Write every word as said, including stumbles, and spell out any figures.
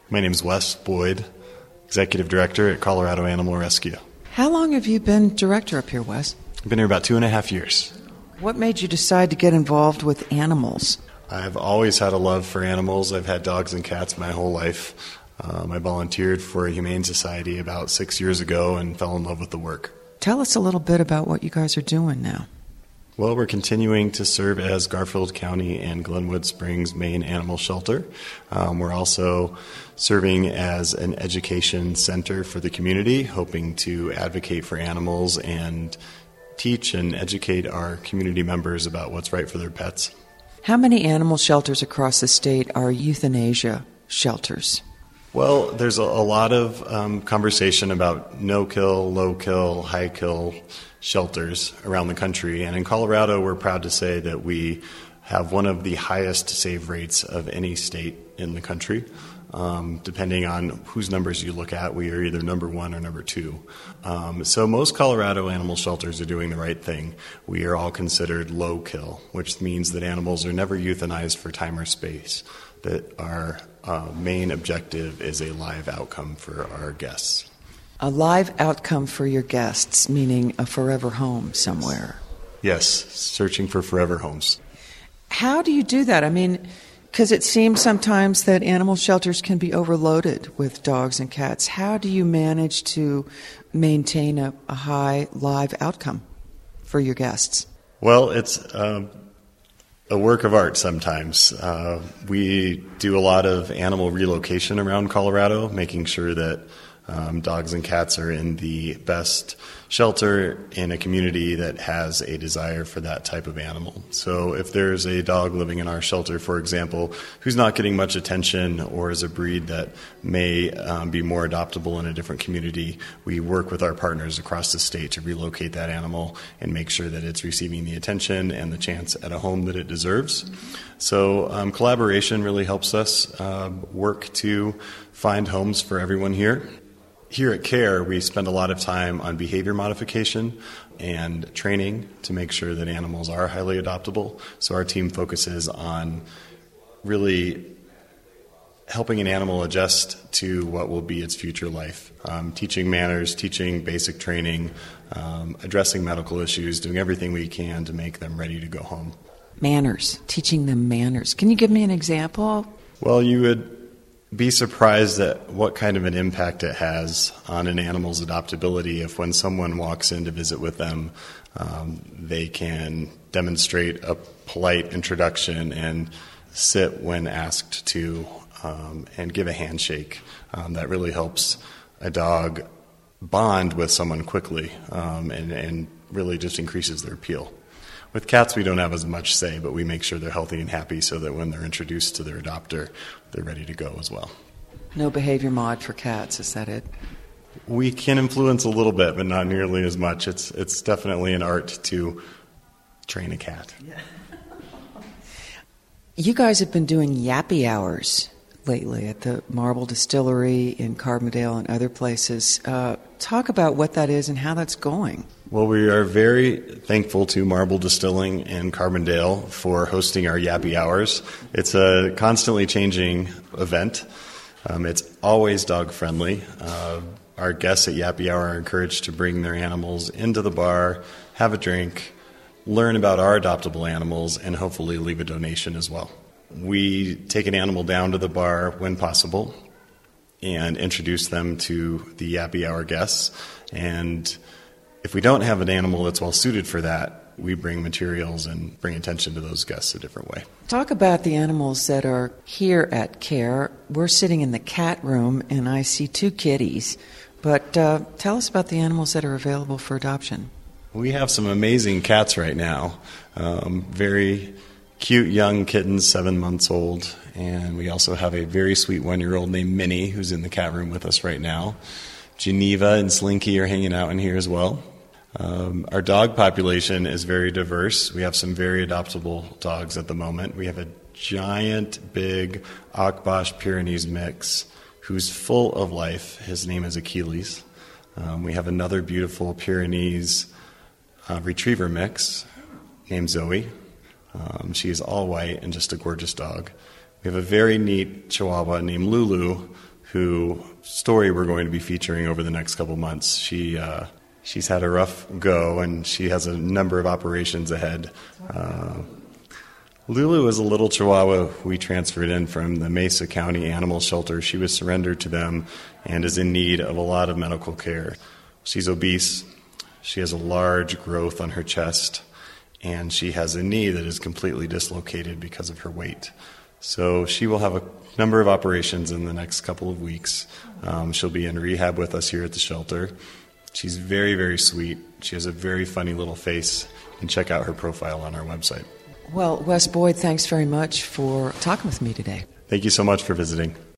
My name is Wes Boyd, Executive Director at Colorado Animal Rescue. How long have you been director up here, Wes? I've been here about two and a half years. What made you decide to get involved with animals? I've always had a love for animals. I've had dogs and cats my whole life. Um, I volunteered for a humane society about six years ago and fell in love with the work. Tell us a little bit about what you guys are doing now. Well, we're continuing to serve as Garfield County and Glenwood Springs main animal shelter. Um, we're also serving as an education center for the community, hoping to advocate for animals and teach and educate our community members about what's right for their pets. How many animal shelters across the state are euthanasia shelters? Well, there's a, a lot of um, conversation about no-kill, low-kill, high-kill shelters around the country. And in Colorado, we're proud to say that we have one of the highest save rates of any state in the country. Um, depending on whose numbers you look at, we are either number one or number two. Um, so most Colorado animal shelters are doing the right thing. We are all considered low kill, which means that animals are never euthanized for time or space, that our uh, main objective is a live outcome for our guests. A live outcome for your guests, meaning a forever home somewhere. Yes, searching for forever homes. How do you do that? I mean, because it seems sometimes that animal shelters can be overloaded with dogs and cats. How do you manage to maintain a, a high live outcome for your guests? Well, it's uh, a work of art sometimes. Uh, we do a lot of animal relocation around Colorado, making sure that Um, dogs and cats are in the best shelter in a community that has a desire for that type of animal. So if there's a dog living in our shelter, for example, who's not getting much attention or is a breed that may um, be more adoptable in a different community, we work with our partners across the state to relocate that animal and make sure that it's receiving the attention and the chance at a home that it deserves. So um, collaboration really helps us uh, work to find homes for everyone here. Here at CARE, we spend a lot of time on behavior modification and training to make sure that animals are highly adoptable. So our team focuses on really helping an animal adjust to what will be its future life, um, teaching manners, teaching basic training, um, addressing medical issues, doing everything we can to make them ready to go home. Manners, teaching them manners. Can you give me an example? Well, you would be surprised at what kind of an impact it has on an animal's adoptability if when someone walks in to visit with them, um, they can demonstrate a polite introduction and sit when asked to um, and give a handshake. Um, that really helps a dog bond with someone quickly um, and, and really just increases their appeal. With cats, we don't have as much say, but we make sure they're healthy and happy so that when they're introduced to their adopter, they're ready to go as well. No behavior mod for cats, is that it? We can influence a little bit, but not nearly as much. It's it's definitely an art to train a cat. Yeah. You guys have been doing yappy hours lately at the Marble Distillery in Carbondale and other places. Uh, talk about what that is and how that's going. Well, we are very thankful to Marble Distilling in Carbondale for hosting our Yappy Hours. It's a constantly changing event. Um, it's always dog-friendly. Uh, our guests at Yappy Hour are encouraged to bring their animals into the bar, have a drink, learn about our adoptable animals, and hopefully leave a donation as well. We take an animal down to the bar when possible and introduce them to the Yappy Hour guests. And if we don't have an animal that's well suited for that, we bring materials and bring attention to those guests a different way. Talk about the animals that are here at CARE. We're sitting in the cat room, and I see two kitties. But uh, tell us about the animals that are available for adoption. We have some amazing cats right now. Um, very cute young kittens, seven months old. And we also have a very sweet one-year-old named Minnie who's in the cat room with us right now. Geneva and Slinky are hanging out in here as well. Um, our dog population is very diverse. We have some very adoptable dogs at the moment. We have a giant, big Akbash Pyrenees mix who's full of life. His name is Achilles. Um, we have another beautiful Pyrenees uh, retriever mix named Zoe. Um, she is all white and just a gorgeous dog. We have a very neat Chihuahua named Lulu who story we're going to be featuring over the next couple months. She uh, she's had a rough go, and she has a number of operations ahead. Uh, Lulu is a little Chihuahua we transferred in from the Mesa County Animal Shelter. She was surrendered to them and is in need of a lot of medical care. She's obese. She has a large growth on her chest, and she has a knee that is completely dislocated because of her weight. So she will have a number of operations in the next couple of weeks. Um, she'll be in rehab with us here at the shelter. She's very, very sweet. She has a very funny little face. You can check out her profile on our website. Well, Wes Boyd, thanks very much for talking with me today. Thank you so much for visiting.